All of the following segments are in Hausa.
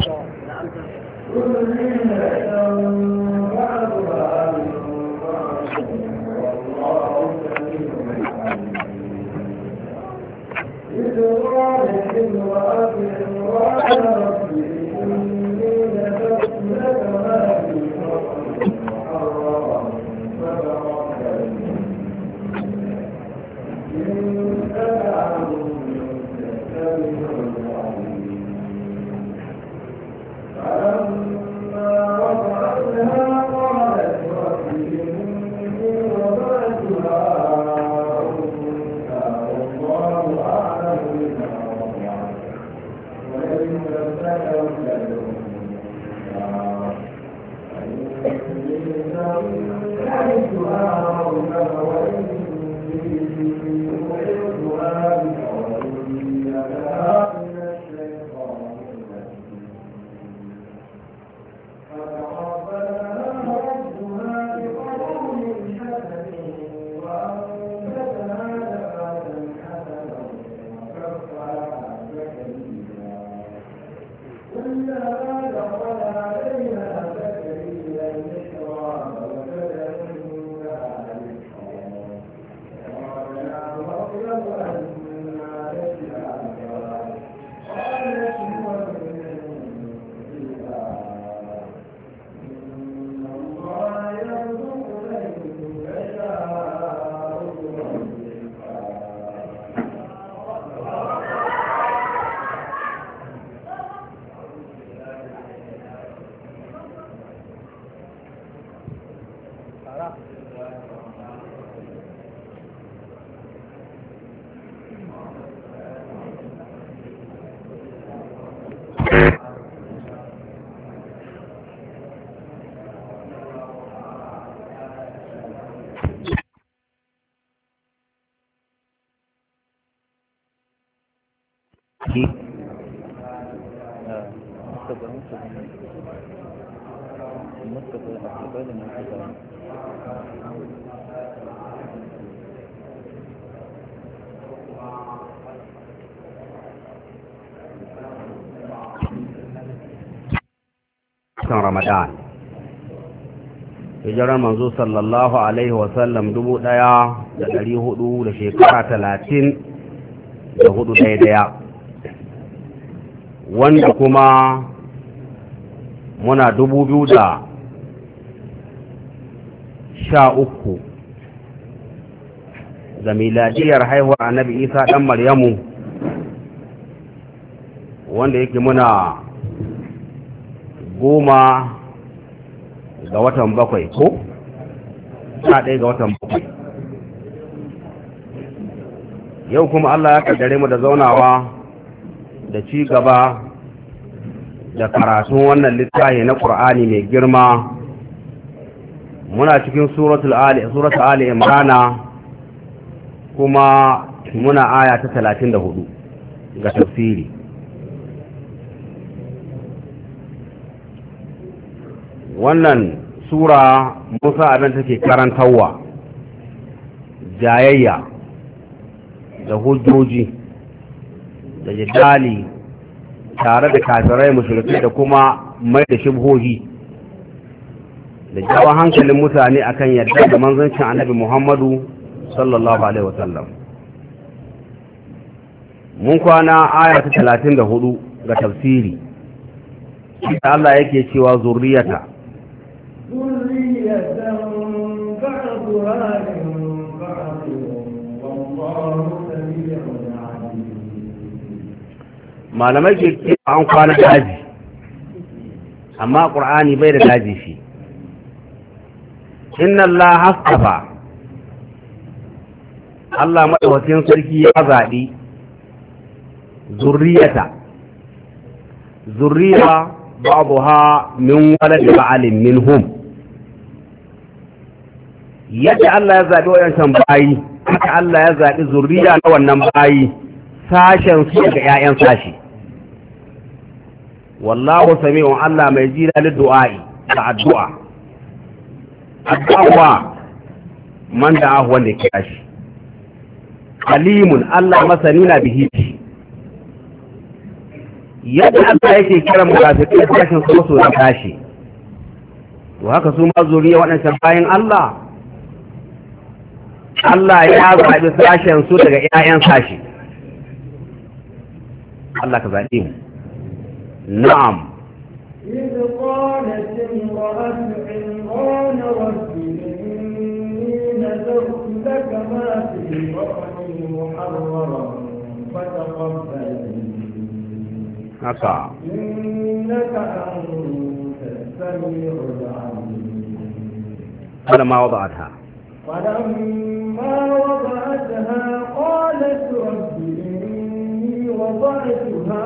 Ramadan hijirar manzo sallallahu alaihi wasallam 1400 da shekara 34 daidaya wanda kuma muna 2013 da miladiyar haihuwar annabi Isa dan Maryamu wanda yake muna 10 ga watan 7 ko 11 ga watan 7 yau kuma Allah ya kaddare mu da zaunawa da ci gaba da karatun wannan littafi na Qur'ani mai girma. Muna cikin suratul Ali Imran kuma muna aya ta 34 ga tafsiri. Wannan sura Musa abin take karantawa jayayya da hujjoji da jidali tare da kafirai mushrikai da kuma mai da shubhohi da jawo hankalin mutane akan yadda da manzancin Annabi Muhammadu sallallahu alaihi wasallam. Mun kwana aya ta 34 ga tafsiri. Allah yake cewa zurriyata malamai ke an kwana daji amma ƙur'ani bai da daji shi. Inna Allah hasafa Allah madawacin sarki ya zaɓi zurriya ba'daha min walad ba'alin minhum. Yadda Allah ya zaɓi wayancan bayi haka Allah ya zaɓi zurriya na wannan bayi sashen su ga 'ya'yan sashi. Wallahu sami'un Allah mai jira da du'a'i da addu'a man da wanda ke kashi. Alimun Allah masani na bihi yadda Allah yake kira munafiqai sashin su so da tashi to haka su ma zuriya waɗancan bayan Allah ya zaɓi sashen su daga ƴaƴan sashi Allah ka zaɓi mu na'am إذ قالت امرأة عمران رب إني نذرت لك ما في بطني محررا فتقبل haka إنك أنت السميع العليم فلما وضعتها فلما وضعتها قالت رب إني وضعتها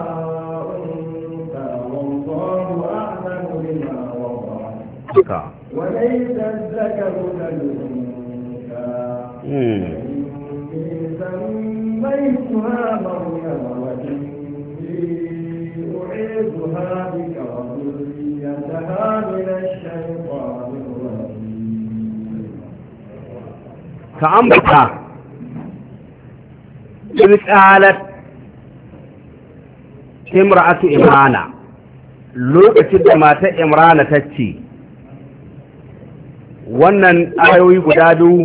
أنثى والله أعلم بما وضعت haka وليس الذكر كالأنثى إني سميتها مريم وإني أعيذها بك وذريتها من الشيطان الرجيم ka ambata in qalat imra'atu imrana lokacin da mata imrana ta ce wannan ayoyi guda biyu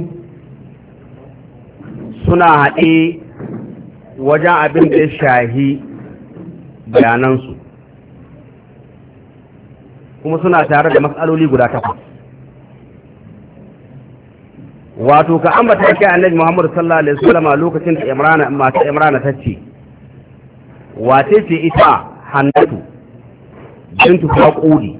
suna haɗe wajen abin da ya shahi bayanansu kuma suna tare da matsaloli guda takwas wato ka ambata kai annabi Muhammad sallallahu alaihi wasallam lokacin da Imrana mata Imrana tace wace ce ita Hannatu bintu Faqudi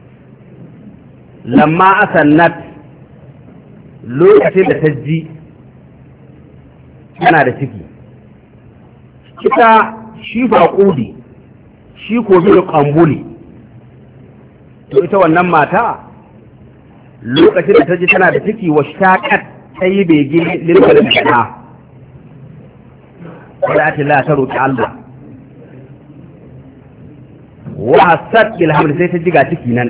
lamma asannat lokacin da ta ji tana da ciki ita shi Faqudi shi ko bi Qambuli to ita wannan mata lokacin da ta ji tana da ciki wa shaƙat ta yi bege lilkar da ta wadda ake la ta roƙi Allah wa hasad ilhamd sai ta ji ga ciki nan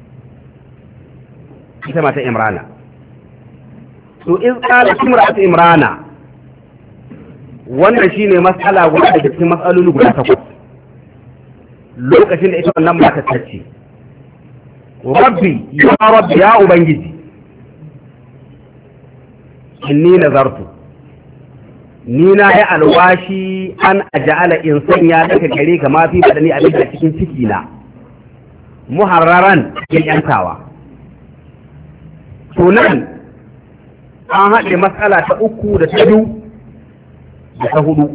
ita mata Imrana to in qala imra'atu Imrana wannan shine mas'ala guda daga cikin mas'aloli guda takwas lokacin da ita wannan mata ta ce rabbi ya ubangiji inni nazartu ni na yi alwashi an aja'ala in sanya daga gare ka mafi badani abin da cikin ciki na muharraran cikin yantawa to nan an haɗe matsala ta uku da ta biyu da ta hudu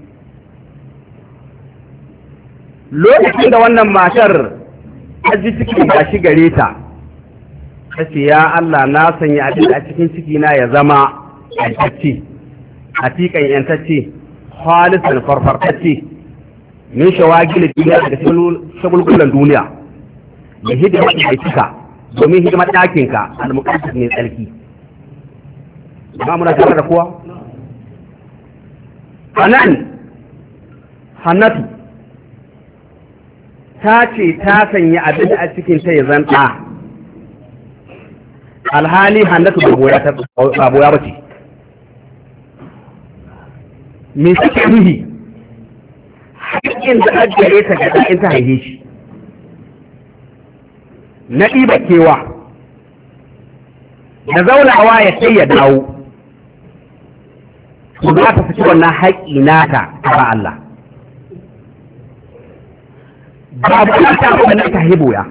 lokacin da wannan matar ta ji ciki ga shi gare ta ta ce ya Allah na sanya abin a cikin ciki na ya zama yantacce hakikan yantacce halisan farfartacce min shawagil duniya daga shagulgulan duniya da hidima da cika domin hidimar ɗakinka al-muqaddas ne tsarki ba muna tare da kowa anan Hannatu ta ce ta sanya abin a cikin ta ya zanta alhali Hannatu ba boya ba ce me suke nuhi haƙƙin da ajiyar ta ga in ta haihe shi na ɗiba kewa da zaunawa ya sai ya dawo su za ta fi wannan haƙƙi nata ta Allah babu ta abin da ta haihu ya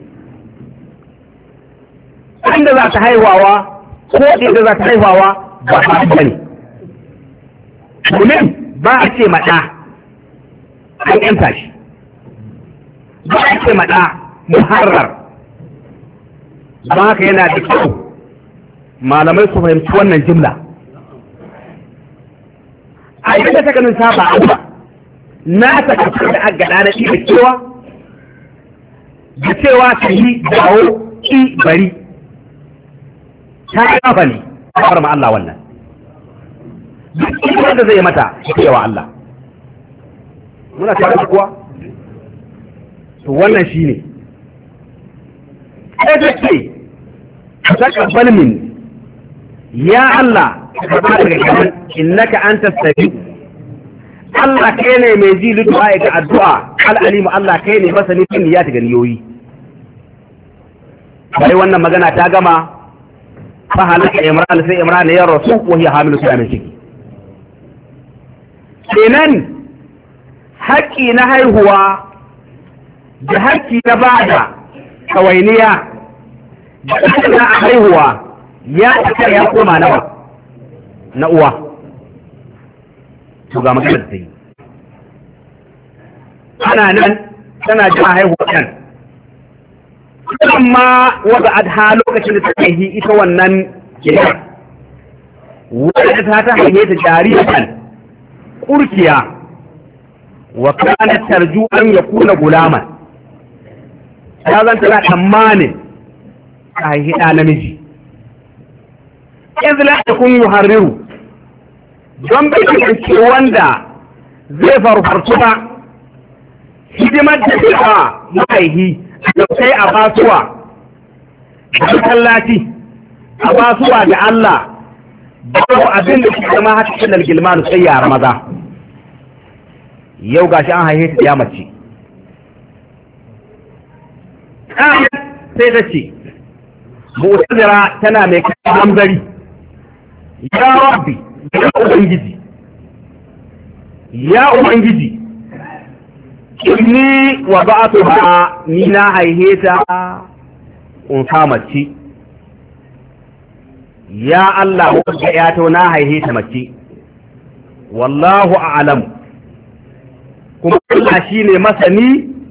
inda za ta haihuwa ko inda za ta haihuwa ba ta bane domin ba a ce maɗa an yanta shi ba a ce maɗa muharrar ba haka yana da kyau malamai su fahimci wannan jimla a yadda ta ganin saba Allah na ta kafin da agada na ɗiba cewa da cewa ta yi dawo ƙi bari ta yi kafa ne a farma Allah wannan duk ikon da zai mata cewa Allah muna tare da kuwa to wannan shi ne sai ta ce ta kabbal min ya Allah ka ba daga gaban innaka anta sabi Allah kai ne mai ji lutuwa ga addu'a al'alimu Allah kai ne masani kan niyya ta ganiyoyi sai wannan magana ta gama fa halaka imran sai imran ya rasu ko hiya hamilu ta min ciki kenan haƙƙi na haihuwa da haƙƙi na bada kawainiya da haƙƙi na haihuwa ya aka ya koma nawa na uwa to ga magana da ta yi ana nan tana jin haihuwa ɗan amma wadda adha lokacin da ta haihi ita wannan gida wadda ta haihe ta jariyan kurkiya wa kana tarju an yakuna gulaman ta zan tana tsammanin ta haihi ɗa namiji in la yakun yuharriru don bai kasance wanda zai farfartu ba hidimar da suka mahaihi da sai a basuwa da masallaci a basuwa da Allah babu abin da ke zama haka cikin gilmanu sai yara maza yau gashi an haihe ta ya mace sai ta ce mu'tazira tana mai kai hamzari ya rabbi ya ubangiji inni wa ba'atuha ni na haihe ta unsa mace ya Allah wanda ya to na haihe ta mace wallahu a'lam kuma Allah shine masani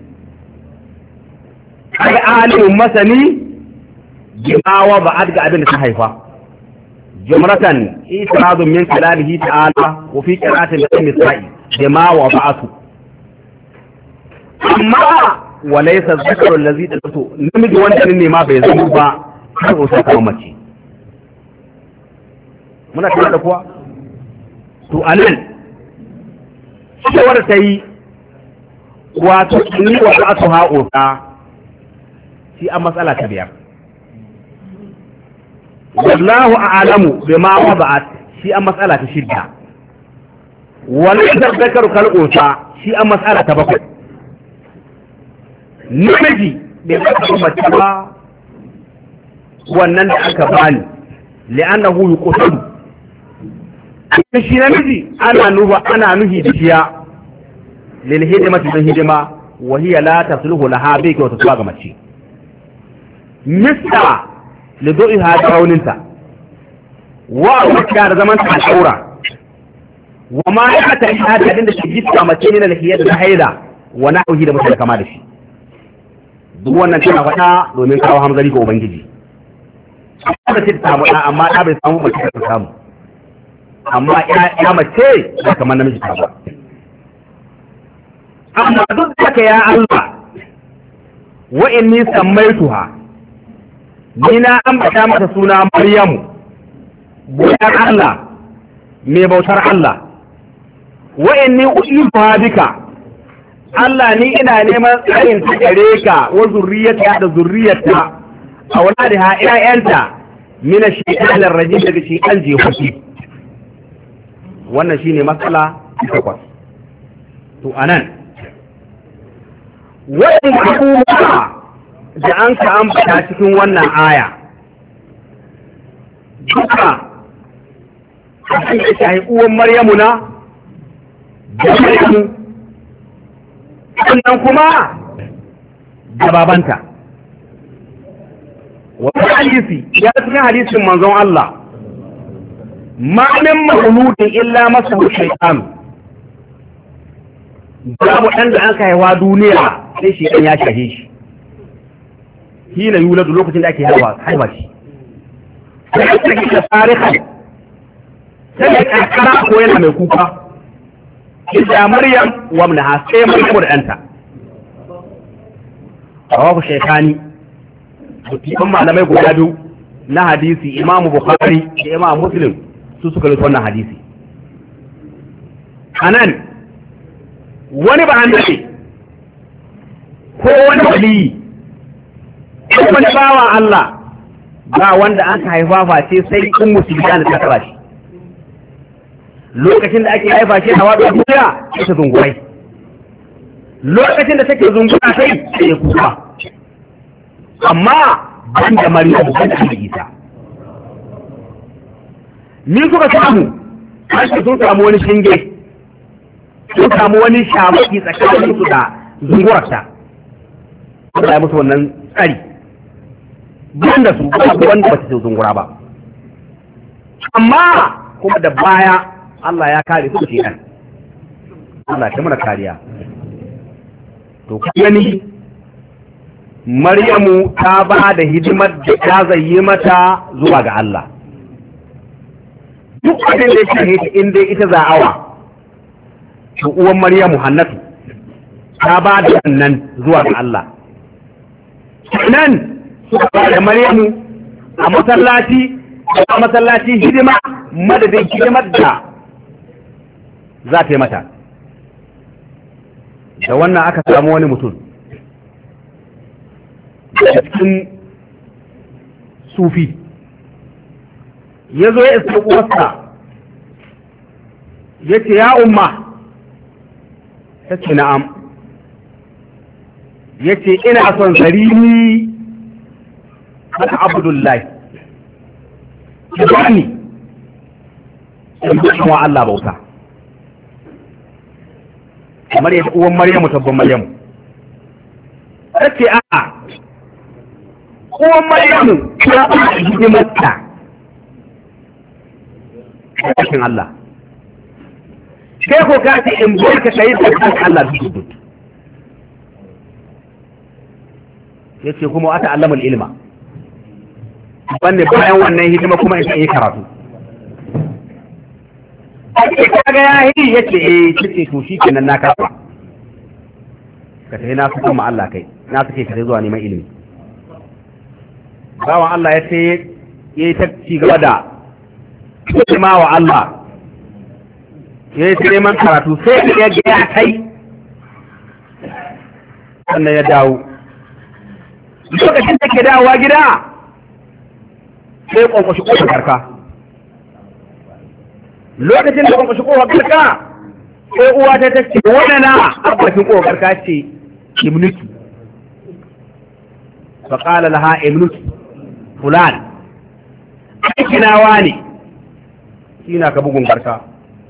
ai alimin masani bima wa ba'ad ga abin da ta haifa jumratan isradun min kalamihi ta'ala wa fi qira'atin al-nisa'i bima wa ba'atu amma walaysa dhakaru allazi dalatu namiji wanda ne ma bai zama ba har usa kamar mace muna tare da kuwa to anan shawar ta yi wato ni wa ba'atu ha'usa shi a matsala ta biyar wallahu a'lamu bima wada'at shi a matsala ta shidda walaysa dhakaru kal usa shi a matsala ta bakwai namiji bai zaka mace ba wannan da aka bani li'annahu yuqtalu shi namiji ana nuhi da shiya lil hidimati lil hidima wa hiya la tasluhu laha bi ka wata ga mace mista li du'iha rauninta wa wata da zaman ta aura wa ma ya ta hada din da shi gitta mace ne na hiyar da haida wa na'uhi da mutum kama da shi duk wannan tana faɗa domin kawo hamzari ga ubangiji da ce ta samu ɗa amma ɗa bai samu mace ta samu amma ya mace ba kamar namiji ta ba amma duk da ka ya Allah wa inni sammaituha ni na ambata mata suna Maryamu buyar Allah mai bautar Allah wa inni uifa bika Allah ni ina neman tsarin ta gare ka wa zurriyata da zurriyata a wani da ƴaƴanta mina shaytan ar-rajim daga shaytan jehuki wannan shine matsala takwas to anan wannan abubuwa da an ka ambata cikin wannan aya duka a cikin shahi uwan Maryamu na da Maryamu sannan kuma da babanta wani hadisi ya cikin hadisin manzon Allah ma min mauludin illa masahu shaytan babu ɗan da an haihuwa duniya sai shi ɗan ya shahe shi hina yuladu lokacin da ake haihuwa shi sai ya tsaki da tarihi sai ya karkara ko yana mai kuka illa maryam wa ibnaha sai maryam da ɗanta rawahu shaykhani mutum malamai guda biyu na hadisi imamu bukhari da imamu muslim su suka rubuta wannan hadisi anan wani ba annabi ko wani waliyi ko wani bawa Allah ba wanda aka haifa face sai in musulmi da ta taba shi lokacin da ake haifa shi a wadda duniya ita dungurai lokacin da take zungura sai ya kuka amma ban da Maryamu ban da Isa ni suka samu an sun samu wani shinge sun samu wani shamaki tsakanin su da zungurarta Allah ya musu wannan tsari ban da su ba wanda ba su zungura ba amma kuma da baya Allah ya kare su da shedan Allah ya mana kariya to gani Maryamu ta ba da hidimar da ta zayyi mata zuwa ga Allah duk abin da ya shahe ta inda ita za'awa to uwan Maryamu Hannatu ta ba da wannan zuwa ga Allah nan suka ba da Maryamu a masallaci hidima madadin hidimar da za ta yi mata da wannan aka samu wani mutum da cikin sufi ya zo ya isa uwarsa ya ce ya umma ta ce na'am ya ce ina son sarini haka abdullahi ki bani in bi wa Allah bauta kamar yadda uwan Maryamu tabban Maryamu take a'a uwan Maryamu ta ba hidimarta cikin Allah sai ko ka ce in barka kai da Allah duk yace kuma ata allamul ilma banne bayan wannan hidima kuma in yi karatu kaga yayi yace kace to shikenan na kafa ka tayi na saka ma Allah kai na sake ka zuwa neman ilimi bawan Allah yace yayi ta ci gaba da kuma wa Allah yayi ta neman karatu sai ya ga ya kai sannan ya dawo lokacin da ke dawowa gida sai kwankwashi kofar karka lokacin da kwankwashi kofar karka sai uwa ta ce wadana abbashin kofar karka ce imnuki fa qala laha imnuki fulan aikinawa ne shi na ka bugun karka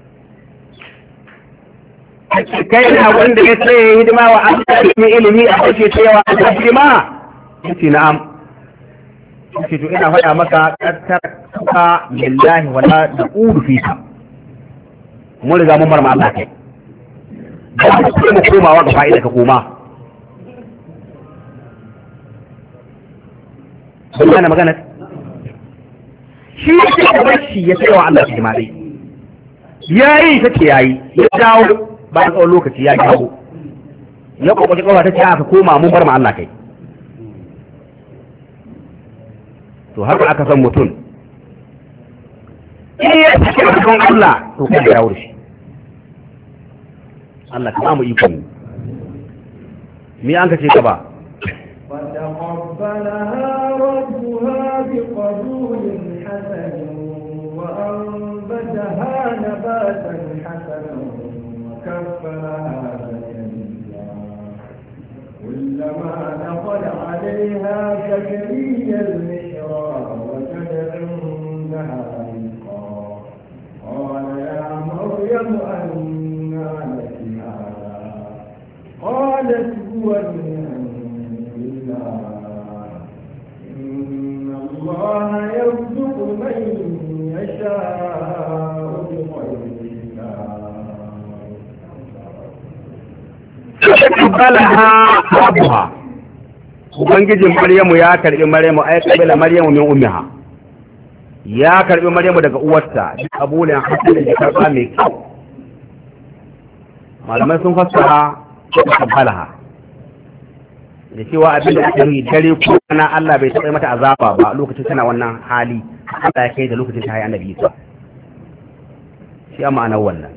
kai na wanda ya tsaye hidima wa Allah da ilimi a kake tsayawa a hidima yace na'am yace to ina faɗa maka tattarka lillahi wala naqulu fika mun riga mun bar ma Allah kai ba mu komawa ga fa'ida ka koma sai magana shi yake da bashi ya tsayawa Allah da jima'i yayi take yayi ya dawo bayan tsawon lokaci ya dawo ya kokwace kawa ta ce aka koma mun bar ma Allah kai to haka aka san mutum in ya cike a cikin Allah to kai ya dawo shi Allah ka samu iko me an ka ce ka ba فتقبلها ربها بقبول حسن وأنبتها نباتا حسنا وكفلها زكريا كلما دخل عليها زكريا المحراب وجد عندها رزقا قال يا مريم أنى لك هذا قالت هو من عند الله إن الله يرزق من يشاء فقبلها أبوها ubangijin Maryamu ya karbi Maryamu ay kabila Maryamu min ummiha ya karbi Maryamu daga uwarta kabulin hasan da karba mai kyau malamai sun fassara kabalaha da cewa abin da ake yi dare ko ana Allah bai taɓa mata azaba ba lokacin tana wannan hali Allah ya kai da lokacin ta hayi annabi Isa shi amma ana wannan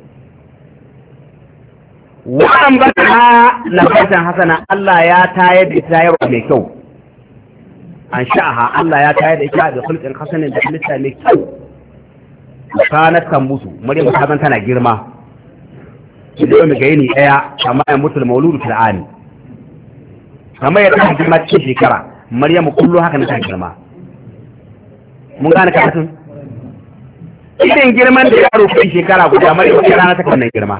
wa'an ba ta nabatan hasana Allah ya tayar da tayarwa mai kyau an sha'aha Allah ya tayar da ita da hulƙin hasanin da halitta mai kyau kanat kan musu Maryam ta zan tana girma idan mai gayi ne ɗaya amma ya mutu da mauludu fil'ani kamar yadda ta girma cikin shekara maryamu kullu haka na ta girma mun gane karatun irin girman da yaro kai shekara guda maryamu ta rana ta wannan girma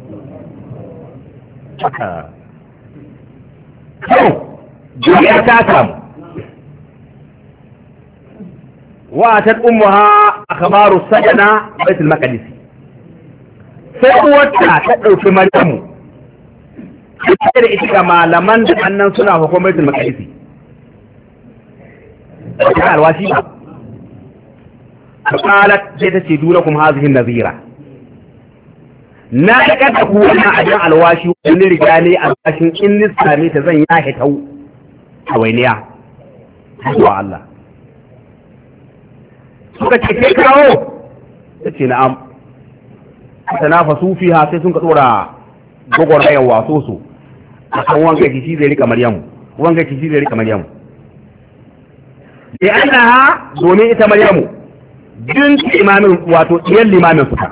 duniya ta samu wa ta ummuha akhbaru sajana baitul maqdis sai uwarta ta dauki maryamu sai da ita ga malaman da annan suna hukumar baitul maqdis ta alwashi ba qalat sai ta ce durakum hadhihi an-nazira na kada ku wannan ajin alwashi wani riga ne alwashin in lissame ta zan yahe tau hawainiya zuwa Allah suka ce kai kawo ta ce na'am ta nafasu fiha sai sun ka dora gwagwarmayar waso su a kan wanga kishi zai rika maryamu wanga kishi zai rika maryamu da annaha domin ita maryamu din imamin wato diyan limamin suka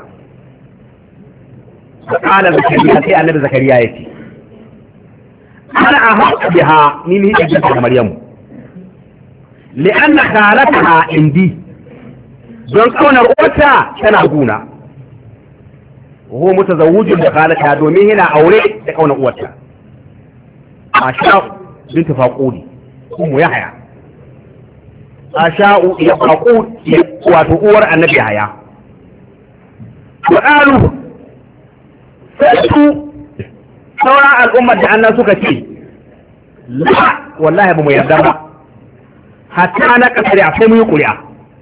qala zakariya sai annabi zakariya yace ana ahaq biha min hijjata maryamu li'anna khalataha indi don kaunar uwarta tana guna ho mutazawwijin da khalataha domin yana aure da kaunar uwarta asha'u bint faqudi ummu yahya asha'u ya faqud wato uwar annabi yahya qalu sai sauran al'ummar da annan suka ce la wallahi ba mu yarda ba hatta na kasari a sai mu yi ƙuri'a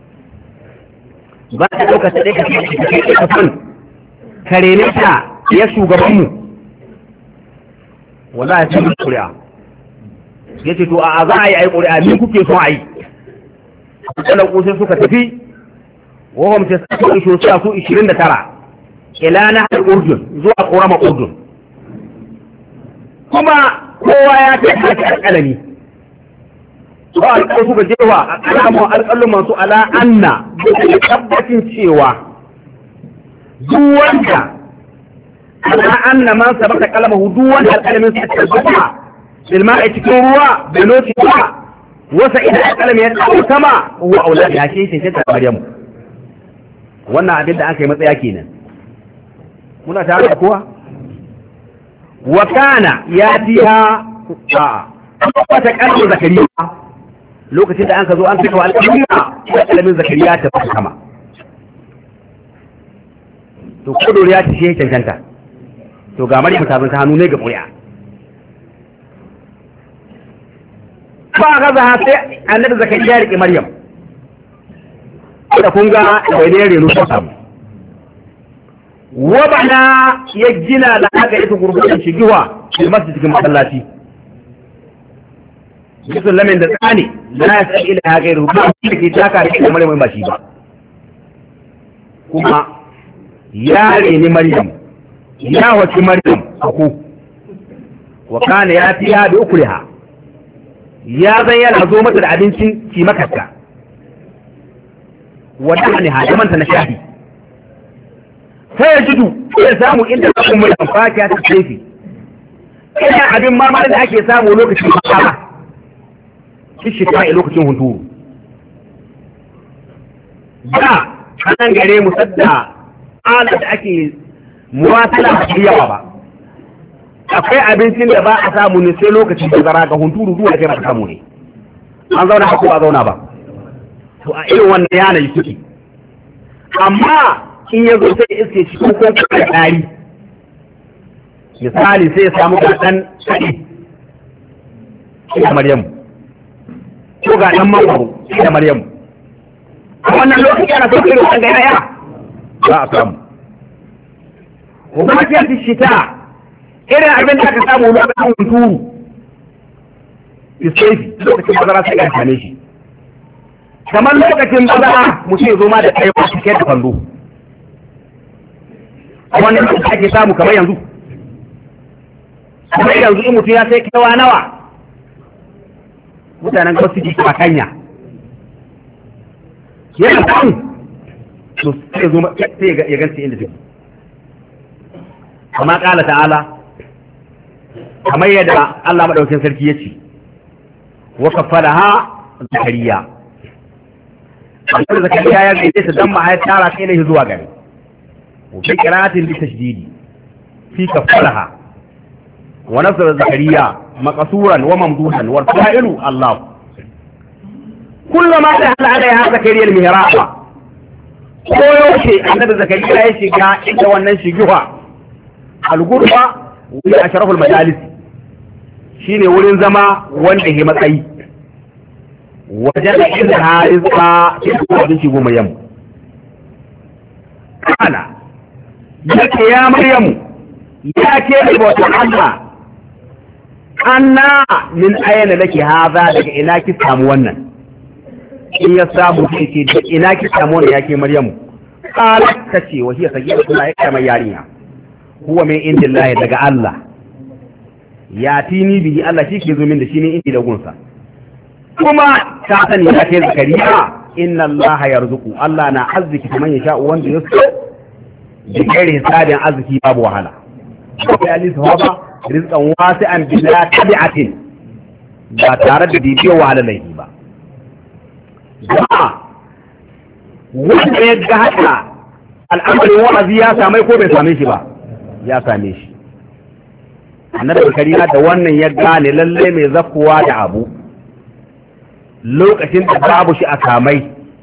ba ta ɗauka ta ɗaya ka son kare ne ta ya shugabanmu wallahi sai mu yi ƙuri'a ya ce to a za a yi ƙuri'a ni kuke son a yi wannan ƙusai suka tafi wahum ta sa su 29 ila na urdun zuwa ƙorama urdun kuma kowa ya ce haka alƙalami ba alƙal suka jewa a ƙalamun alƙalun masu ala anna da tabbacin cewa duk wanda ala anna man sabata kalamahu duk wanda alƙalamin sa tabbata bilma a cikin ruwa bai noti ba wasa idan alƙalamin ya tsawo sama wa aulad ya ce ta Maryamu wannan abin da aka yi matsaya kenan muna tare da kowa wa kana yatiha wata kalmar zakariya lokacin da an ka zo an fito alƙalamin zakariya ta fata sama to kodoro ya ce cancanta to ga Maryam ta zanta hannu ne ga ƙuri'a ba ga za sai annabi zakariya ya rike Maryam da kun ga wai ne reno ta samu wabana ya gina da aka ita gurgurdan shigiwa da masu cikin masallaci bisun lamin da tsani la ya san ila ya gairu ba da ke taka da ita Maryam ba shi ba kuma ya reni Maryam ya wace Maryam aku wa kana ya fiya da ukriha ya zan yana zo mata da abincin ki makarta wadda ne hajimanta na shahi sai ya jidu ya samu inda ta kuma da fakiya ta tsefi ina abin marmari da ake samu lokacin kama shi shika a lokacin hunturu da kanan gare mu sadda ala da ake muwasala a yawa ba akwai abincin da ba a samu ne sai lokacin da zara ga hunturu duwa kai ba samu ne an zauna haka ba zauna ba to a irin wannan yanayi suke amma in ya zo sai iske cikin ko kuma ɗari misali sai ya samu ga ɗan kaɗi shi da Maryamu ko ga ɗan mangwaro shi da Maryamu a wannan lokaci ana so irin wannan ga yaya za a samu ko kuma kiyar shita irin abin da aka samu lokacin hunturu isefi lokacin bazara sai ya same shi kamar lokacin bazara mutum ya zo ma da kai ba cike da kwando wannan da ake samu kamar yanzu kuma yanzu in mutum ya sai kaiwa nawa mutanen gaba su ji a kanya yana samu to sai ya zo sai ya ganci inda duk kama kala ta'ala kamar yadda Allah madaukakin sarki yace wa kafalaha zakariya annabi zakariya ya gaide ta dan ma ya tara kai ne zuwa gare wa fi qira'atin bi tashdidi fi kafalaha wa nasr zakariya maqsuran wa mamduhan wal fa'ilu Allah kullama dakhala alaiha zakariya al-mihraba ko yaushe annabi zakariya ya shiga inda wannan shiguwa al-gurba wuri ashraful majalis shine wurin zama wanda ke matsayi wajen inda harizka cikin abinci goma yamma kana yake ya maryamu ya ke da bauta Allah anna min ayyana laki haza daga ina ki samu wannan in ya samu ce da ina ki samu wannan yake maryamu qalat tace wa hiya sagira kuma ya kamar yarinya huwa min indillahi daga Allah ya tini bihi Allah shi ke zo min da shi ne inda da gunsa kuma ta sani ya ce zakariya inna Allah yarzuqu Allah na arziki man yasha wanda ya so da kai hisabin arziki babu wahala sai ali sahaba rizqan wasi'an bila tabi'atin ba tare da bibiyo wahala laifi ba wanda ya ga haka al'amarin wa'azi ya samai ko bai same shi ba ya same shi annabi zakariya da wannan ya gane lalle mai zakkuwa da abu lokacin da babu shi a samai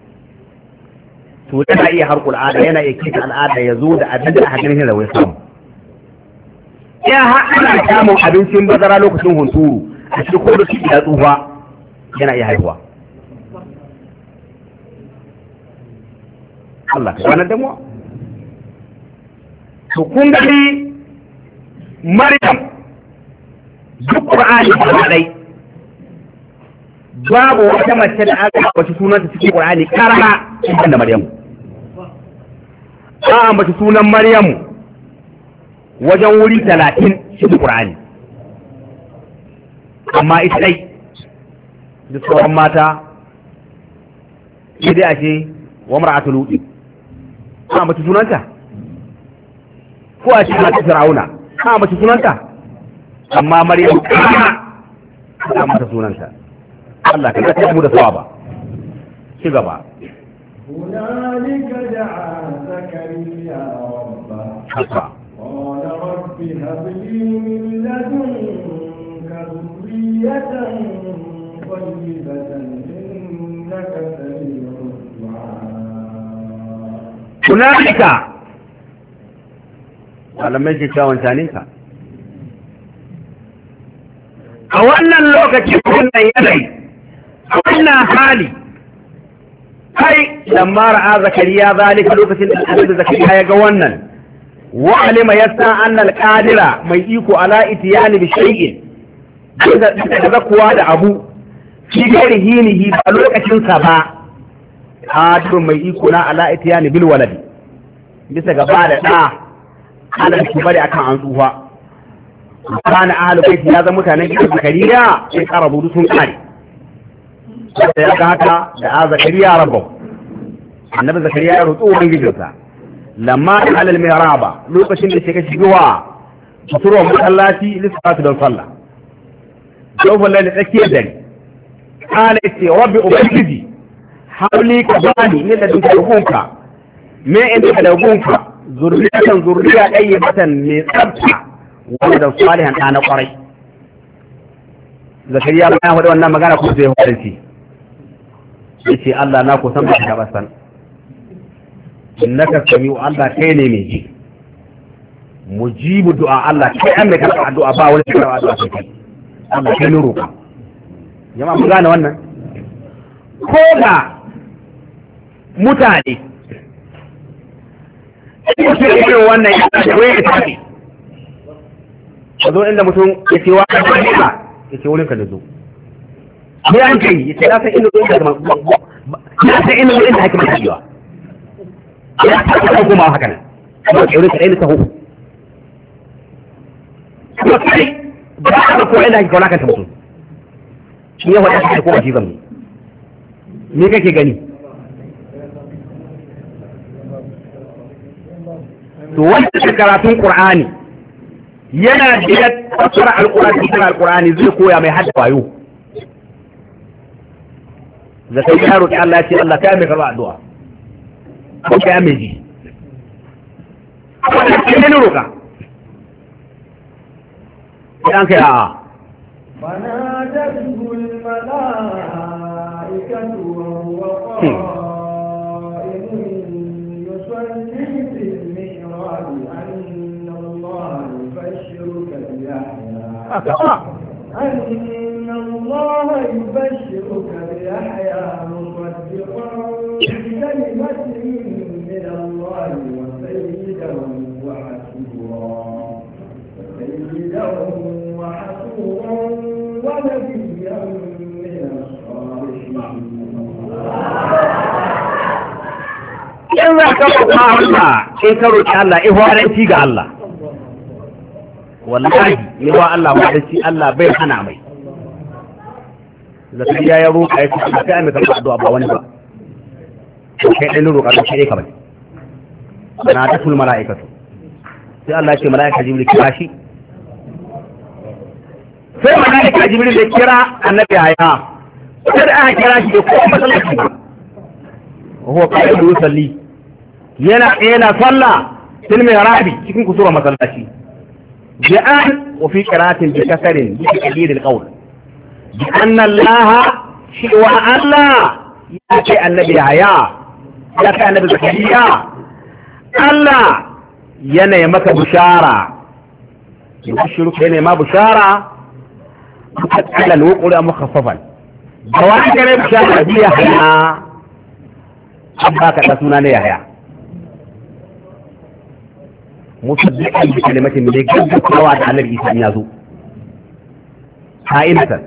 to yana iya harkul al'ada yana iya kisa al'ada ya zo da abin da aka ganin da wai samu ya ana samun abincin bazara lokacin hunturu a cikin ko da shi da tsufa yana iya haihuwa Allah ka wannan damuwa to kun gani Maryam duk Qur'ani ba dai babu wata mace da aka ambaci sunanta cikin Qur'ani karara cikin da Maryam an ambaci sunan Maryam wajen wuri 30 cikin Qur'ani amma ita dai duk sauran mata sai dai a ce wa mar'atul lut an ambaci sunanta ko a ce mata Fir'auna an ambaci sunanta amma Maryam an ambaci sunanta Allah ka tafi mu da sawaba ci gaba hunalika da'a zakariya rabba haka qala rabbi hab li min ladunka dhurriyatan tayyibatan innaka sami'ud du'a hunalika malamai ke kyawun taninka a wannan lokacin wannan yanayi a wannan hali kai lamma ra'a zakariya zalika lokacin da annabi zakariya ya ga wannan wa alima yasa anna al-qadira mai iko ala itiyani bi shay'in da zakuwa da abu shi gari hinihi ba lokacin sa ba qadir mai iko na ala itiyani bil waladi bisa gaba da da ana kibari akan an tsufa kana ahlu baiti ya zama mutanen gidan zakariya sai karabu sun kare sai ya ga haka da zakariya rabbu annabi zakariya ya roƙo ubangijinsa lamma alal mihraba lokacin da shiga shigowa fitro masallaci lissatu don sallah yawon lalle tsakiyar dare kana ce rabbi ubangiji habli ka bani min da duka gunka me inda ka da gunka zurriyatan zurriya dayyibatan mai tsafta wanda salihan ɗana ƙwarai zakariya ba ya faɗi wannan magana ko sai faɗi ya ce Allah na kusan ba ta basan innaka sami'u Allah kai ne mai ji mujibu du'a Allah kai an mai karɓa addu'a ba wani karɓa addu'a sai kai Allah kai ne roƙa jama'a mun gane wannan ko da mutane su irin wannan ya da wani tafi ka zo inda mutum ya ce wa ka ya ce wurin ka da zo me an kai ya ce na san inda zo inda na san inda zo inda haka mai tafiya ya ta ka kuma haka nan kuma ke wurin ka ɗaya ta hu kuma kai ba ka ko inda haka kauna kan ta mutum shi ya faɗa ka kuma shi zan me kake gani to wanda ke karatun Qur'ani yana da fasara alqur'ani cikin alqur'ani zai koya mai hadda wayo da sai ya roki Allah ya ce Allah kai mai karba addu'a ko kai mai ji wannan kai ne roka dan kai a فنادته الملائكة وهو قائم يصلي في المحراب أن الله يبشرك بيحيى مصدقا بكلمة من الله وسيدا وحسورا ونبيا من الصالحين. in za ka roƙa Allah in ka roƙi Allah ihwaranci ga Allah wallahi yawa Allah wadanci Allah bai hana mai zakariya ya roƙa ya ce Allah kai mai karɓa addu'a ba wani ba kai dai roƙa da kai ka bai na ta tul mala'ikatu sai Allah ya ce mala'ika jibril kira shi sai mala'ika jibril ya kira annabi haya sai aka kira shi ko masallaci ba huwa qa'idu yusalli yana sallah fil mihrabi cikin kusura masallaci bi'an wa fi qira'atin bi kasarin bi taqdir al-qawl bi anna Allah shi wa Allah ya ce annabi haya ya ce annabi zakariya Allah yana yi maka bushara yushiru yana ma bushara ala al-wuqul mukhaffafan da wani kare bushara bi haya abba ka da suna ne yahya musaddiqan bi kalimatin min gaggatawa da annabi Isa ya zo ha'inatan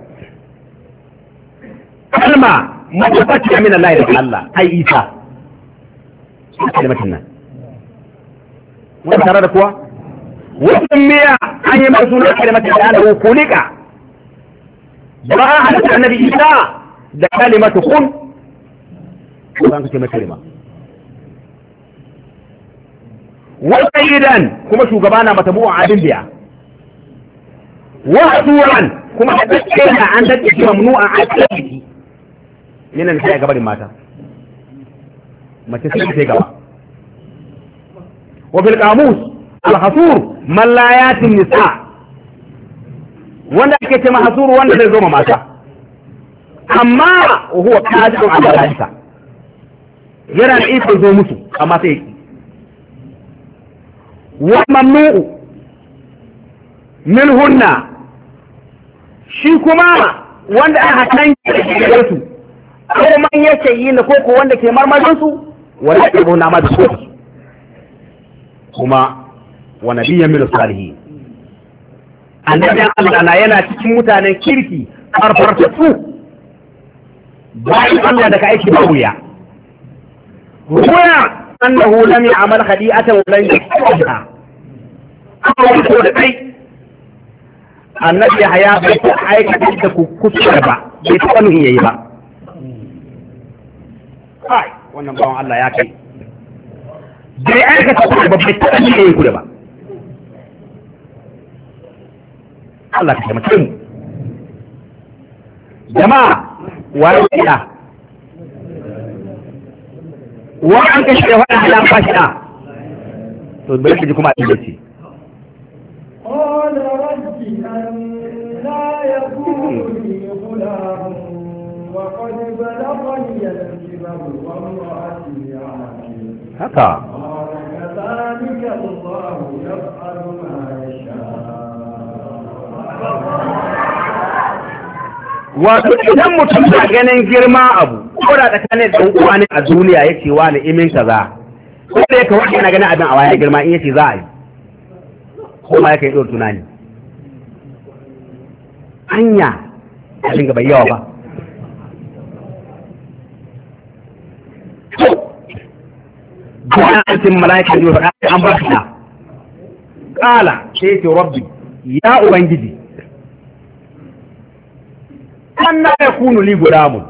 kalma mutabbati min Allah da Allah ai Isa kalimatin nan wannan tare da kuwa wannan miya an yi masa suna kalimatin da Allah kulika ba a halatta annabi Isa da kalimatu kun ko an kace mai kalima wa sayyidan kuma shugaba na matabu'an adin biya wa hasuran kuma da tsaya an dace shi mamnu'a a cikin yana ne sai gabarin mata mace sai sai gaba wa bil qamus al hasur man la yatin nisa wanda ake ce mahsur wanda zai zo ma mata amma huwa qadirun ala dalika yana da ikon zo musu amma sai wa mamnu'u min hunna shi kuma wanda aka tanke su ko man yake yi na koko wanda ke marmarin su wanda ke bauna ma da su kuma wa nabiyyan min salihin annabi Allah na yana cikin mutanen kirki farfartatu bayan Allah da ka aiki ba wuya ruwa annahu lam ya'mal khadi'atan wa lam yakfurha amma ko da kai annabi haya bai ta aikata da kuskure ba bai ta wani yayi ba kai wannan bawan Allah ya kai bai aikata ba bai ta wani yayi kuda ba Allah ka taimake mu jama'a wa ya wa an kashe da wannan halan fashi da to bai ji kuma abin da ce قال رب أنا يكون لي غلام وقد بلغني الكبر وامرأتي عاقر haka قال كذلك الله يفعل ما يشاء. wato idan mutum na ganin girma abu ko da tsakanin da uwa ne a duniya yake wa ni imin kaza ko da yake wani na ganin abin a waya girma in yace za a yi ko ma yake yi tunani anya a dinga bai yawa ba bayan an cin mala'ika ne faɗa an ba shi ƙala sai ce rabbi ya ubangiji an na ya kunu li gudamun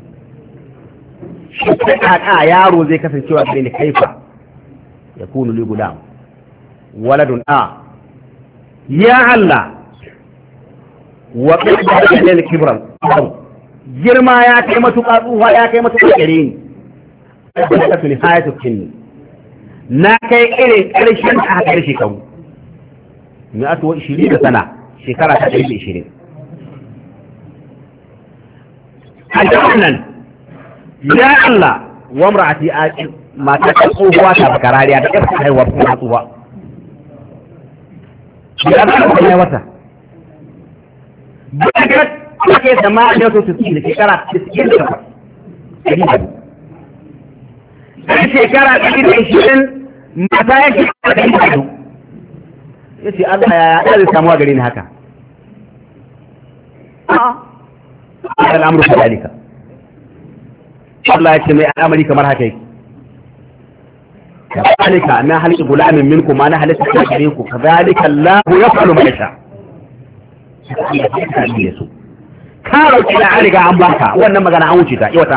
shi ta kaka yaro zai kasancewa da ne kaifa ya kunu li gudam waladun a ya Allah wa qadda lil kibran girma ya kai matuƙa tsufa ya kai matuƙa gare ni da ka nihayatu kinni na kai irin ƙarshen a ƙarshe shekaru ni a tuwa 20 sana shekara ta 120 a nan ya Allah wa mar'ati aqil mata ta tsohuwa ta bakarariya da ƙarfi haihuwa kuma tsufa ya ba ta kai wata ba ke da ma'anar su su da shekara 98 ɗan shekara 120 mata ya shekara 100 ya ce Allah ya zai samuwa gari ni haka a al'amuru ka dalika Allah ya ce mai al'amari kamar haka yake كذلك ما حلت غلام منكم ما نحلت غيركم كذلك الله يفعل ما يشاء karo kila an riga an baka wannan magana an wuce ta iwata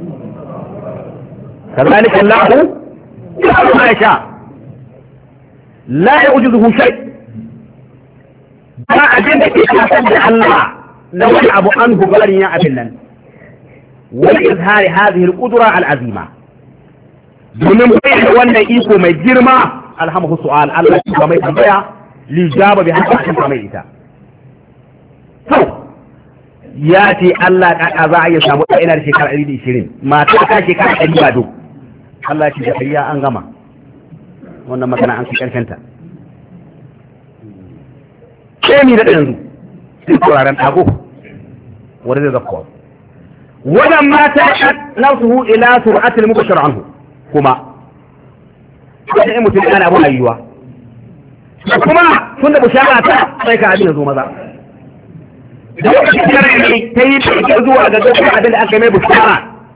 kazalika Allah yaf'alu ma yasha la yujizuhu shay ba abin da ke kasar da Allah na wani abu an gubarin ya abin nan wani izhari hadhihi al-qudra al-azima domin bayyana wannan iko mai girma alhamdu su'al Allah ya mai tambaya li jaba bi haka an mai ita to ya ce Allah kaka za a iya samu ina da shekara 120 mata ta shekara 100 ba duk Allah ya ce zakariya an gama wannan magana an fi karkanta ke mi da yanzu sai turaren dago wanda zai zakko wannan mata nafsuhu ila sur'atil mubashir anhu kuma sai in mutum ana abu ayyuwa kuma tun da bushara ta sai ka abin zo maza da lokacin da ta yi ta zuwa ga gaskiya abin da aka mai bushara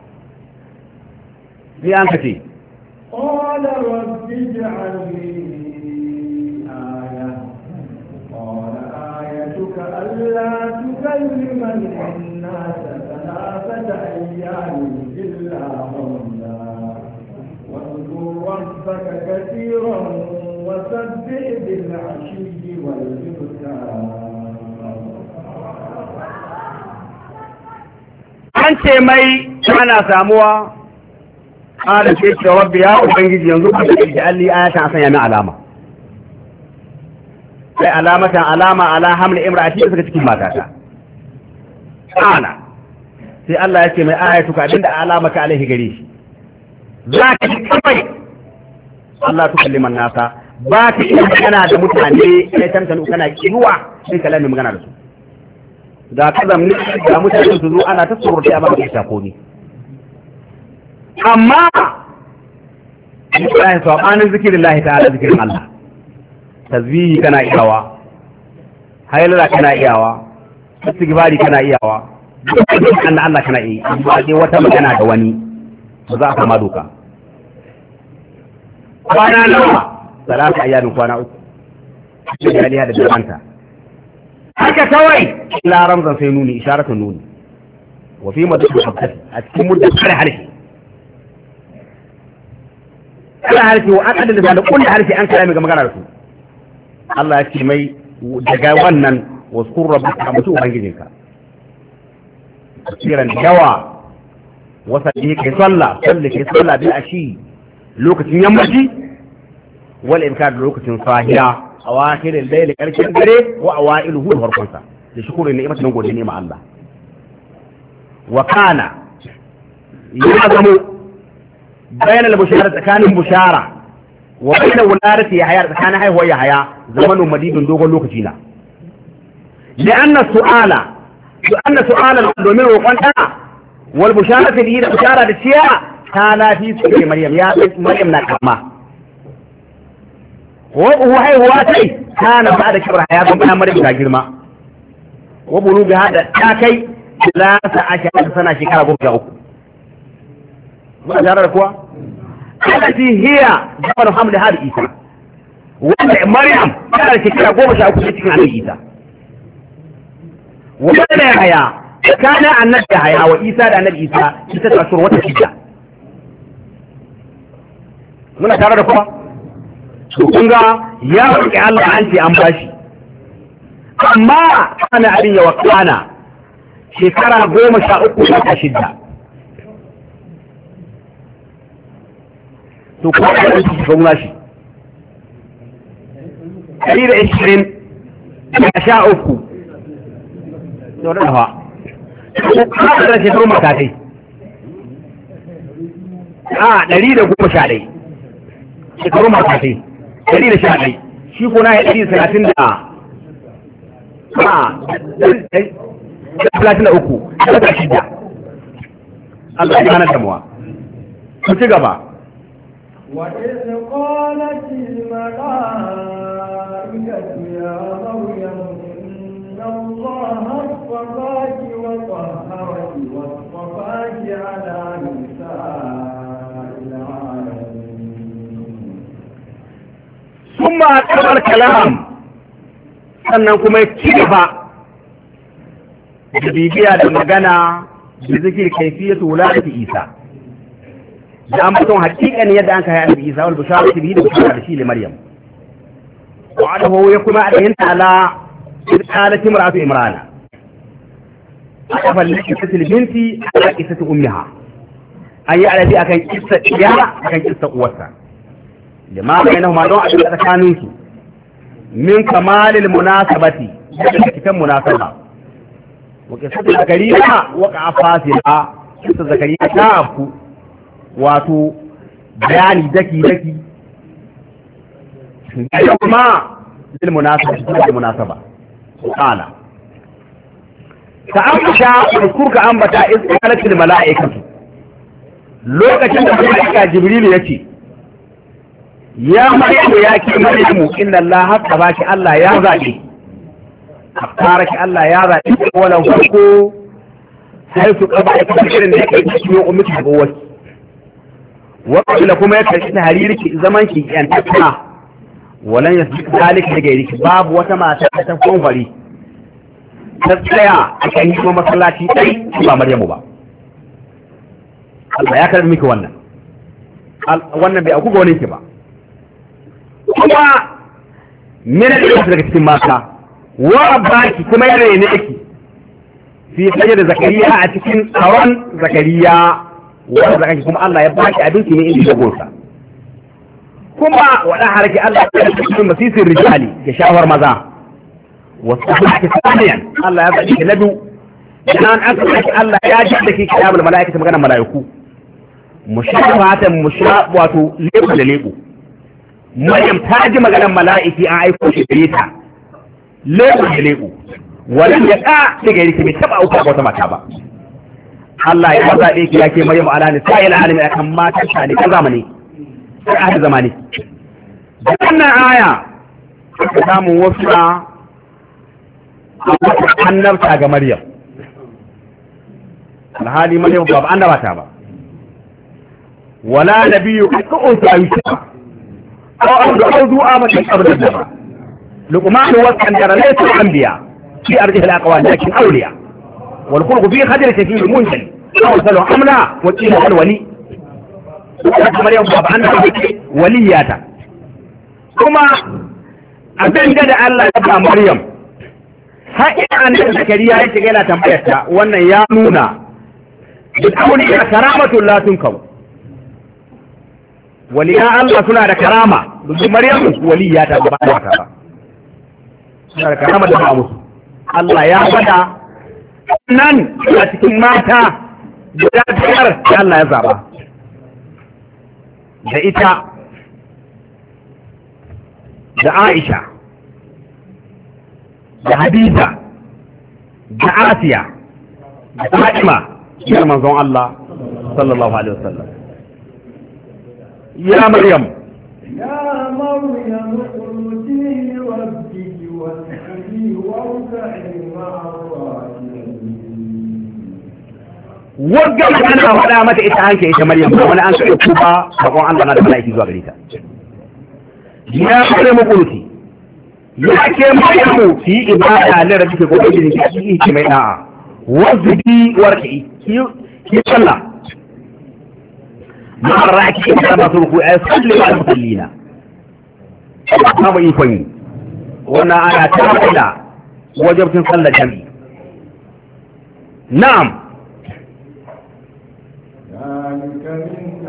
ni an kace قال رب اجعل لي آية قال آيتك ألا تكلم الناس 3 أيام إلا رمزا واذكر ربك كثيرا وسبح بالعشي والإبكار an ce mai ana samuwa ƙara ce ce rabbi ya ubangiji yanzu ka ce da alli ayatan a sanya min alama sai alamatan alama ala hamli imra'ati da suka cikin matata ana sai Allah ya ce mai ayatuka abinda alamaka alaihi gare shi za ka ci kawai Allah tu kalliman nasa ba ka iya magana da mutane sai tantanu kana kinuwa sai kalamin magana da su da ka zamni da mutane su zo ana ta sururta ba ka ta komi amma Allah subhanahu zikrillahi ta'ala zikrin Allah tasbihi kana iyawa haylala kana iyawa istighfari kana iyawa dukkan Allah kana yi amma dai wata magana da wani ba za a kama doka kwana nawa salatu ayyamin kwana 3 da aliya da danta haka kawai la ramzan sai nuni isharatun nuni wa fi madad al-habdati a cikin muddar kare halki kare halki wa aqad da kullu halki an kalami ga magana da su Allah ya ce mai daga wannan waskur rabbaka mutu ubangijinka kiran yawa wasa kai sallah bil ashi lokacin yammaci wal imkar lokacin sahiya awakhir al-layl karshen dare wa awailuhu farkonsa da shukurin ni'imatan gode ne ma Allah wa kana yazamu bayan al-bushara tsakanin bushara wa bayan wuladati yahya tsakanin haihuwar yahya zamanin madidun dogon lokaci na li'anna su'ala domin roƙon ɗa wal bushara da bushara da ciya kana fi su maryam ya maryam na kama wa haihuwa tai kana ba da kibra ya zama maryam ta girma wa buluga hada ta kai la ta aka sana shekara 13 ba da kuwa allati hiya jabar hamli hadi isa wanda maryam ta da shekara 13 cikin annabi isa wa da haya kana annabi haya wa isa da annabi isa ita ta shuru wata shida muna tare da kuma to kun ga ya roki Allah an ce an bashi amma kana abin ya wakana shekara 13 to kuma da shi ga shi 120 sha uku to da fa ko da shekaru matakai 111 shekaru matakai 111 shi kuna ya 130 da 33 da shida Allah ya hana damuwa ku ci gaba وإذ قالت الملائكة يا مريم إن الله اصطفاك وطهرك واصطفاك على نساء العالمين ثم أكبر الكلام sannan kuma ya ci gaba da bibiya da magana da zikir kaifiyatu wuladati Isa da an fito hakikan yadda an kai annabi Isa wal bisharatu bihi da bishara da shi li Maryam wa adahu ya kuma adayinta ala qalat imra'atu imrana aka fallaki kisatil binti ala kisati ummiha ayi alabi akan kissa iya akan kissa uwarsa lima bainahuma don a tsakanin su min kamalil munasabati cikin munasaba wa kisatu zakariya wa qafasila kissa zakariya ta afku wato bayani daki da kuma lil munasaba qala ta ambata kurka ambata iskalatil mala'ikatu lokacin da malaika jibril yace ya maryamu ya ki maryamu inna allaha hasabaki Allah ya zabe aktaraki Allah ya zabe wala farko sai su kaba ita irin da yake cikin ummati ga wasu وقبل كما يكفي تحريرك زمان كي أن تسمع ولن يسبق ذلك لغيرك باب وتما تكون فري تسليا أكن يكما مسلاتي أي با مريم با الله يكرم ميك wannan bai auku ga wani ke ba kuma mene da yake daga cikin mata wa abaki kuma ya rene yake fi sajda zakariya a cikin tsaron zakariya wanda zaka kuma Allah ya baki abinci ne inda ya gonsa kuma wada haraki Allah ya cikin masisir rijali ga shawar maza wasahaki saniyan Allah ya baki nadu dan aka Allah ya ji da ke kiyamul malaikatu magana malaiku mushabatan wato lebo da lebo Maryam ta ji maganar mala'iki an aiko shi gare ta lebo da lebo wannan ya ka daga yake bai taba auka wata mata ba Allah ya zaɓe ki yake Maryam ala ni sa'il alimi akan matan ta ne kan zamani sai a zamani da wannan aya aka samu wasu annabta ga Maryam alhali Maryam ba annabata ba wala nabiyyu qat'u ta'isha aw ardu amatan qabla ba luqman wa kandara laysa anbiya fi arjih al-aqwal lakin awliya wal khulq fi khadr kathir munjal أرسل حملا وكيل الولي مريم بابا أنت ولياتا كما أبين جد الله يبقى مريم هاي أن زكريا يتقيل تنبيتا وأن يامونا بالأولي كرامة لا تنكو وليا الله سنة كرامة مريم ولياتا بابا سنة كرامة بابا الله يا بدا nan a cikin mata guda biyar da Allah ya zaba da ita da Aisha da Hadiza da Asiya da Fatima da manzon Allah sallallahu alaihi wasallam ya Maryam qunuti li rabbiki wasjudi warka'i ma'a wagga ana faɗa mata ita hanke ita Maryam ba wani an kai kuma bakon Allah na da malaiki zuwa gare ta ya kare mu kunuti ya ke Maryamu fi ibada ne da kike gobe ki ki mai da'a wazdi warki ki sallah ma raki da masruku ay salli al musallina babu ikon wannan aya ta faɗa wajibcin sallar jami'i. Na'am. ذلك من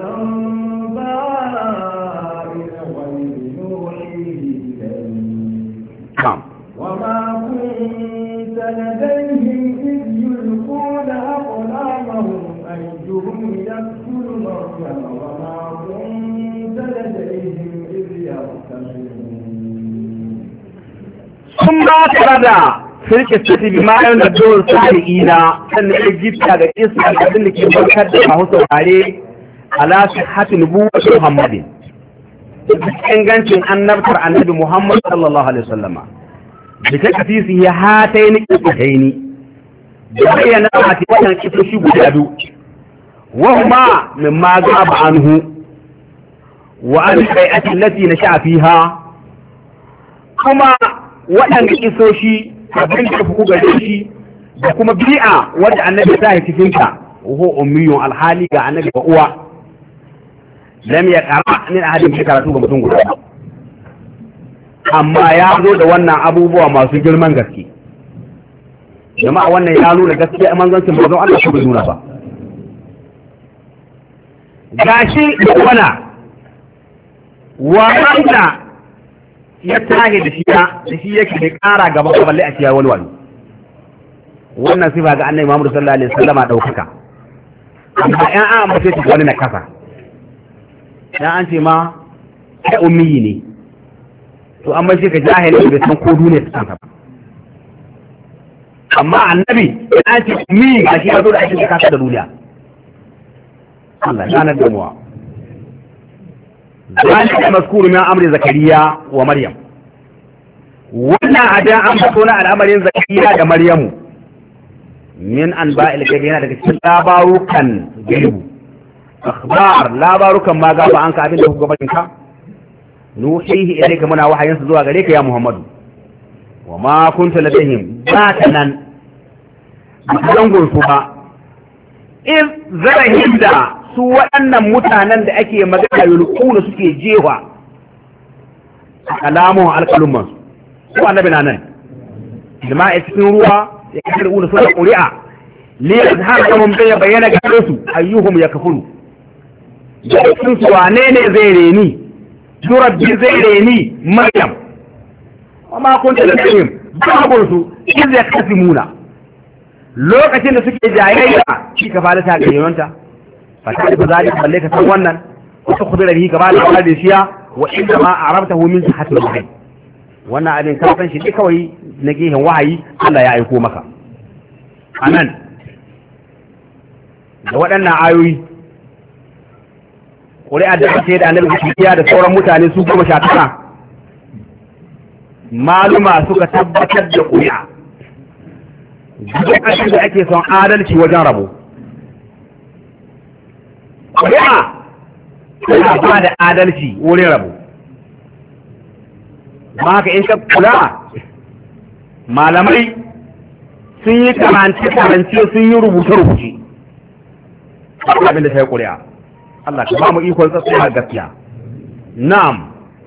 أنباء الغيب نوحيه إليك Na'am. وما كنت لديهم إذ يلقون أقلامهم أيهم يقتل مريم وما كنت لديهم إذ يختصمون ثم ترد في القصة بما ينبدو الصالحين أن يجب على القصة التي يمكن أن عليه على صحة نبوة محمد ingancin annabtar annabi Muhammad sallallahu alaihi wasallama da ta kasisi ya hataini kisataini da bayyana a cikin kisoshi guda biyu wa huma mimma gaba anhu wa an bai'ati allati nasha fiha kuma waɗanda kisoshi abin da fuku gare shi da kuma bi'a wanda annabi ta yi cikin ta ho ummiyun alhali ga annabi ba uwa lam ya qara min ahadin bi karatu ga mutum guda amma ya zo da wannan abubuwa masu girman gaske jama'a wannan ya nuna gaskiya manzancin manzon Allah ko bai nuna ba gashi wana wanda ya tahe da shi yake da ƙara gaba balle a ciya wani wani wannan sifa ga annabi Muhammad sallallahu alaihi wasallama daukaka amma ƴan an mace ta wani na kasa dan an ce ma kai ummi ne to amma shi ka jahili bai san ko duniya ta san ba amma annabi an ce ummi ga shi ya zo da ake kasa da duniya Allah ya nan da mu ذلك مذكور من أمر زكريا ومريم وانا أداء أنبتنا الأمر زكريا ومريم من أنباء الكبيرة لكي لا باروكا جيبو أخبار لا باروكا ما قاب عنك أبين له قبلك نوحيه إليك منا وحي ينسدوا عليك يا محمد وما كنت لديهم باتنا بسنقل سبا إذ ذرهم دا su waɗannan mutanen da ake magana yulquna suke jewa kalamun alqalumman su annabi nan jama'a cikin ruwa ya karɓuna su da ƙuri'a li yazharahum bai bayyana ga su ayyuhum yakfuru da cikin su wane ne zai reni rabbi zai reni maryam amma kunta da tsayin babu su iz yakasimuna lokacin da suke jayayya shi ka fara ta gayyanta فتعرف ذلك بلك تولنا وتخبر به كما قال الشيا وإنما عرفته من صحة الوحي وانا أبين كافن شيء كوي نجيه وحي الله يعيكو مكا أمن وأنا آيوي قولي أدعى سيد أن نبي شيئا دا سورة متعني سوكو مشاكرا معلومة سوكا تبتد قويا جدا أشد أكي سوى آدل وجربوا ƙuri'a tana ba da adalci wurin rabu ba haka in ka kula malamai sun yi karance sun yi rubuce-rubuce abin da ta yi ƙuri'a Allah ka ba mu ikon tsatsaya gaskiya na'am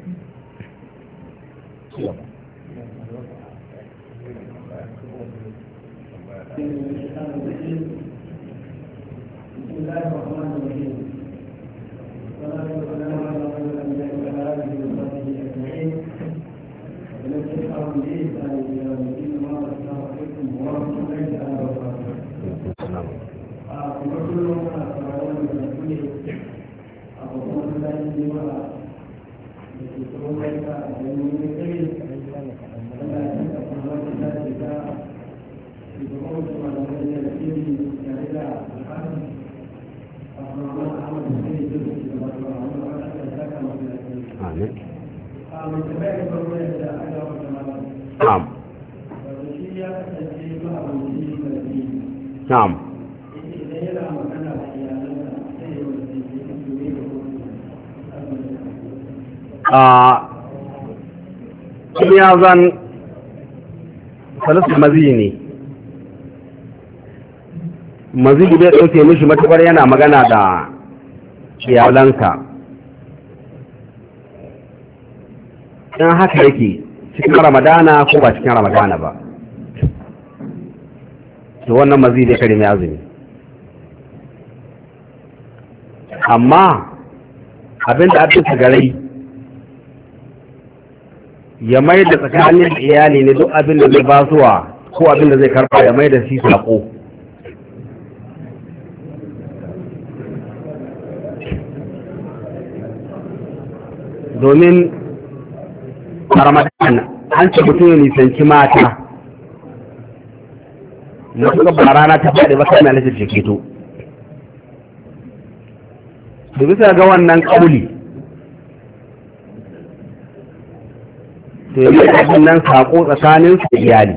نعم ya zan salisu maziyi ne maziyi bai ɗauke mishi matuƙar yana magana da iyalanka in haka yake cikin ramadana ko ba cikin ramadana ba to wannan mazi zai kare mai azumi. Amma abin da abin garai ya mai da tsakanin iyali ne duk abin da zai basuwa ko abin da zai karba ya mai da shi sako. Domin a Ramadan an ce mutum ya nisanci mata na suka ba rana ta faɗi ba kai na lalace keto. Da bisa ga wannan ƙauli to yi abin nan saƙo tsakanin su iyali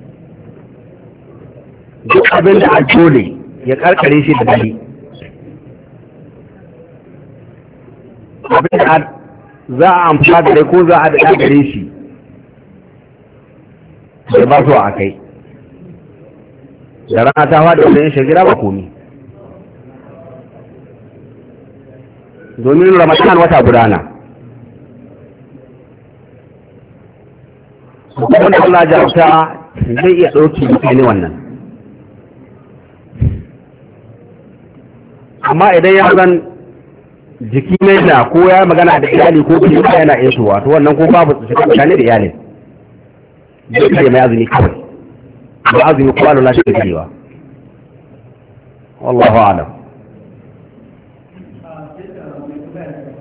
duk abin da a dole ya ƙarƙare shi da dare abin da za a amfa gare ko za a daɗa gare shi da ba su a kai da rana ta faɗi wanda yin shagira ba komi domin Ramadan wata gudana wanda Allah jarabta zai iya ɗauki ne wannan, amma idan ya zan jiki ne da ko ya magana da iyali ko kuma yana iya tuwa to wannan ko babu tsakani da iyalin zai kare mai azumi kawai ba azumi kuma Allah shi da karewa wallahu a'lam.